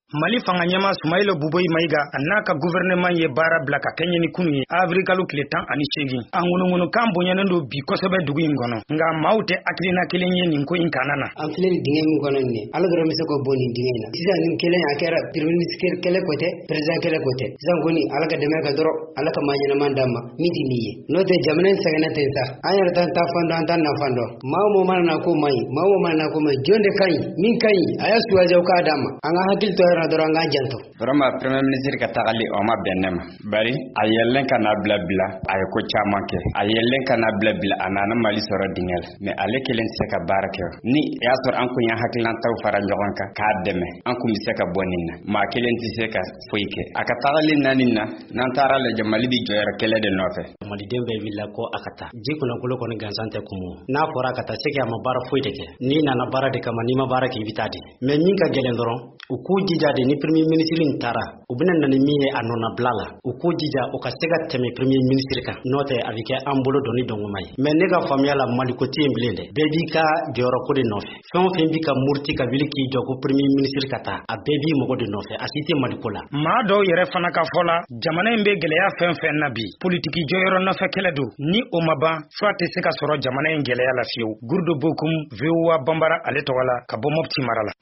Mali fanga ɲɛma Sumaila Buboyi Mayiga a n'a ka gouvernement ye baara bila ka kɛɲɛ ni kunu ye avril tile 18 a ŋunuŋunu kan bonyalen don bi kosɛbɛ dugu in kɔnɔ nka maaw tɛ hakilina kelen ye nin ko in kanana. An filɛ ni dingɛ min kɔnɔ nin ala dɔrɔn bɛ se k'o bɔ nin dingɛ in na sisan nin kelen a kɛra premier ministre kɛlɛ ko tɛ président kɛlɛ ko tɛ sisan kɔni ala ka dɛmɛ ka dɔrɔn ala ka maa ɲɛnaman d'an ma min tɛ nin ye n'o tɛ jamana in sɛgɛnna ten sa an yɛrɛ t'an ta fan dɔn an t'an nafan dɔn maa o mana na ko man ɲi maa o mana na ko man ɲi jɔn de ka ɲi min ka ɲi a y'a suwajaw k'a d'a ma an ka hakili to yɔrɔ dɔrɔn an k'an janto. Vraiment premier ministre ka tagali o ma bɛnnɛ ma bari a yɛlɛn ka na bila a ye ko caman kɛ a yɛlɛn ka na bila a nana Mali sɔrɔ dingɛ la mais ale kelen tɛ se ka baara kɛ ni y'a sɔrɔ an kun ye hakilinataw fara ɲɔgɔn kan k'a dɛmɛ an kun bɛ se ka bɔ nin na maa kelen tɛ se ka foyi kɛ a ka tagali naani na n'an taara lajɛ Mali bi jɔyɔrɔ kɛlɛ de nɔfɛ. Maliden bɛɛ wulila ko a ka taa ji kunnafolo kɔni gansan tɛ kumu n'a fɔra a ka taa se a ma baara foyi de kɛ n'i nana baara de kama n'i ma baara kɛ i bɛ taa di mais min ka gɛlɛn dɔrɔn u k'u jija de ni premier ministre in taara u bɛna na ni min ye a nɔna bila la u k'u jija u ka se ka tɛmɛ premier ministre kan n'o tɛ a bɛ kɛ an bolo dɔnni dɔngoma ye mais ne ka faamuya la Mali ko tɛ yen bilen dɛ bɛɛ b'i ka jɔyɔrɔ ko de nɔfɛ fɛn o fɛn b'i ka murti ka wuli k'i jɔ ko premier ministre ka taa a bɛɛ b'i mɔgɔ de nɔfɛ a si tɛ Mali ko la. Maa dɔw yɛrɛ fana ka fɔ la jamana in bɛ gɛlɛya fɛn fɛn na bi politiki jɔyɔrɔ nɔfɛ kɛlɛ don ni o ma ban fura tɛ se ka sɔrɔ jamana in gɛlɛya la fiyewu. Gurdo Bokum VOA Bambara ale tɔgɔ la ka bɔ Mopti mara la.